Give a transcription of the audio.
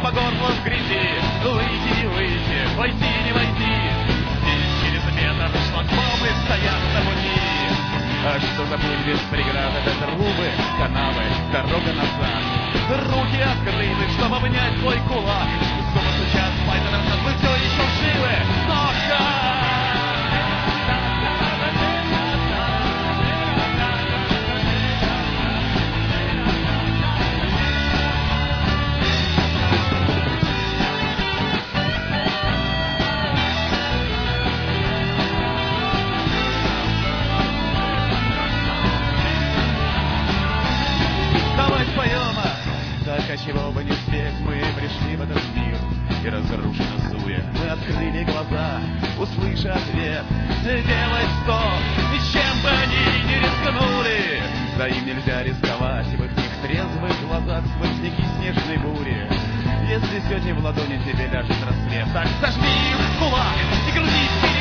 по горло в грязи. Выйти, не выйти, войти, не войти. Здесь через метр шлагбаумы стоят на пути. А что за путь без преград? Это трубы, канавы, дорога назад. Руки открыты, чтобы обнять твой кулак. Зубы стучат, спать на раз, вы все еще живы. Но как? Чего бы не успеть, мы пришли в этот мир, и разрушена суя. Мы открыли глаза, услыша ответ. Делай стоп, и чем бы они не рискнули, да им нельзя рисковать, и в их трезвых глазах сквозняки снежной бури. Если все не в ладони тебе ляжет рассвет, так сожми их в кулак и грудись.